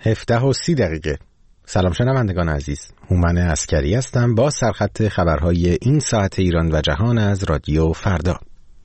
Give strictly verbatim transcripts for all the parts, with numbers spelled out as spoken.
هفده و سی دقیقه. سلام شنوندگان عزیز، هومن عسکری هستم با سرخط خبرهای این ساعت ایران و جهان از رادیو فردا.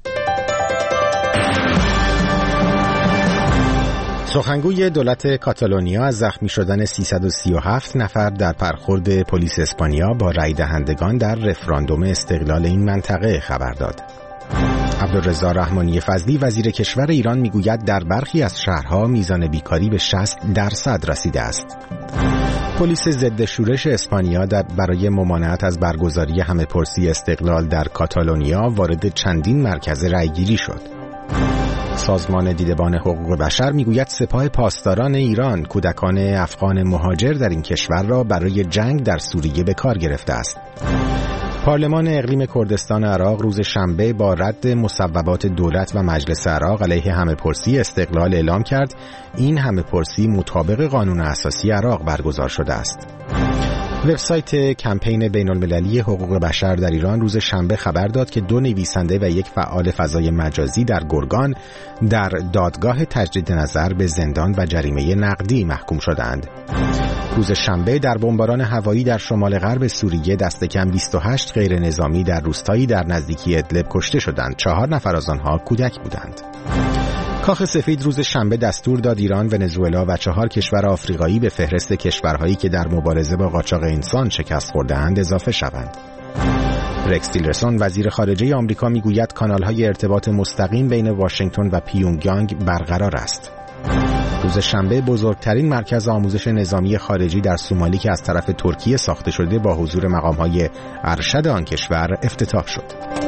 سخنگوی دولت کاتالونیا از زخمی شدن سیصد و سی و هفت نفر در برخورد پلیس اسپانیا با رای دهندگان در رفراندوم استقلال این منطقه خبر داد. عبدالرضا رحمانی فضلی وزیر کشور ایران میگوید در برخی از شهرها میزان بیکاری به شصت درصد رسیده است. پلیس ضد شورش اسپانیا در برای ممانعت از برگزاری همه‌پرسی استقلال در کاتالونیا وارد چندین مرکز رأیگیری شد. سازمان دیدبان حقوق بشر میگوید سپاه پاسداران ایران کودکان افغان مهاجر در این کشور را برای جنگ در سوریه به کار گرفته است. پارلمان اقلیم کردستان عراق روز شنبه با رد مصوبات دولت و مجلس عراق علیه همه‌پرسی استقلال اعلام کرد این همه‌پرسی مطابق قانون اساسی عراق برگزار شده است. وبسایت کمپین بین‌المللی حقوق بشر در ایران روز شنبه خبر داد که دو نویسنده و یک فعال فضای مجازی در گرگان در دادگاه تجدید نظر به زندان و جریمه نقدی محکوم شدند. روز شنبه در بمباران هوایی در شمال غرب سوریه دست کم بیست و هشت غیر نظامی در روستایی در نزدیکی ادلب کشته شدند. چهار نفر از آنها کودک بودند. کاخ سفید روز شنبه دستور داد ایران، ونزوئلا و چهار کشور آفریقایی به فهرست کشورهایی که در مبارزه با قاچاق انسان شکست خورده‌اند اضافه شوند. رکس تیلرسون وزیر خارجه آمریکا میگوید کانال‌های ارتباط مستقیم بین واشنگتن و پیونگیانگ برقرار است. روز شنبه بزرگترین مرکز آموزش نظامی خارجی در سومالی که از طرف ترکیه ساخته شده با حضور مقام‌های ارشد آن کشور افتتاح شد.